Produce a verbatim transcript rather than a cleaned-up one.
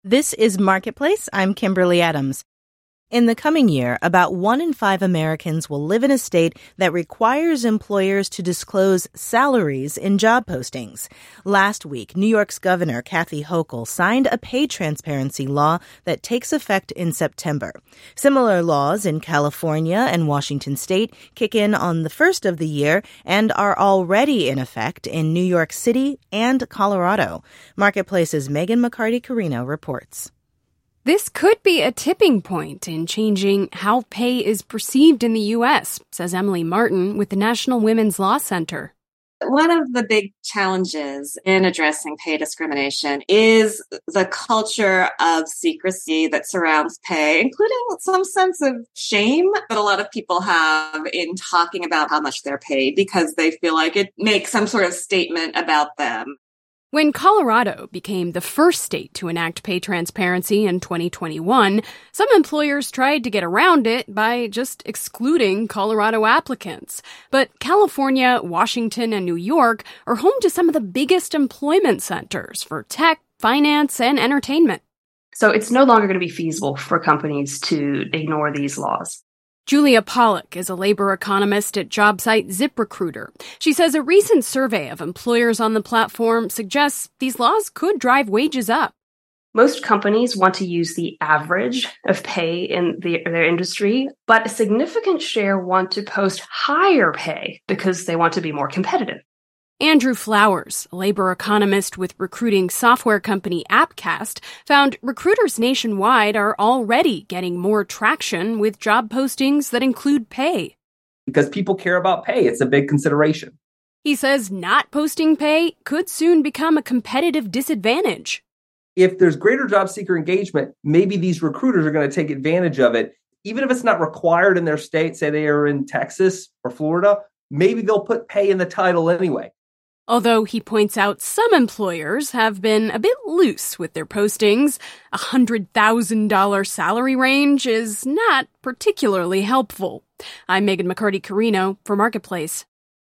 This is Marketplace. I'm Kimberly Adams. In the coming year, about one in five Americans will live in a state that requires employers to disclose salaries in job postings. Last week, New York's Governor Kathy Hochul signed a pay transparency law that takes effect in September. Similar laws in California and Washington state kick in on the first of the year and are already in effect in New York City and Colorado. Marketplace's Megan McCarty-Carino reports. This could be a tipping point in changing how pay is perceived in the U S, says Emily Martin with the National Women's Law Center. One of the big challenges in addressing pay discrimination is the culture of secrecy that surrounds pay, including some sense of shame that a lot of people have in talking about how much they're paid because they feel like it makes some sort of statement about them. When Colorado became the first state to enact pay transparency in twenty twenty-one, some employers tried to get around it by just excluding Colorado applicants. But California, Washington, and New York are home to some of the biggest employment centers for tech, finance, and entertainment. So it's no longer going to be feasible for companies to ignore these laws. Julia Pollack is a labor economist at job site ZipRecruiter. She says a recent survey of employers on the platform suggests these laws could drive wages up. Most companies want to use the average of pay in the, their industry, but a significant share want to post higher pay because they want to be more competitive. Andrew Flowers, a labor economist with recruiting software company Appcast, found recruiters nationwide are already getting more traction with job postings that include pay. Because people care about pay. It's a big consideration. He says not posting pay could soon become a competitive disadvantage. If there's greater job seeker engagement, maybe these recruiters are going to take advantage of it. Even if it's not required in their state, say they are in Texas or Florida, maybe they'll put pay in the title anyway. Although he points out some employers have been a bit loose with their postings, a one hundred thousand dollars salary range is not particularly helpful. I'm Megan McCarty-Carino for Marketplace.